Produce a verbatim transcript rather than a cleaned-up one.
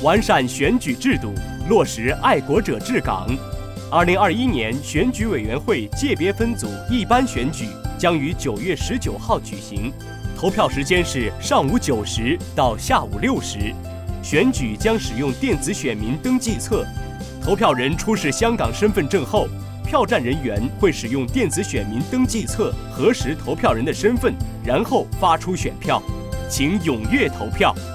完善选举制度，落实爱国者治港。二零二一年选举委员会界别分组一般选举将于九月十九号举行，投票时间是上午九时到下午六时。选举将使用电子选民登记册，投票人出示香港身份证后，票站人员会使用电子选民登记册核实投票人的身份，然后发出选票。请踊跃投票。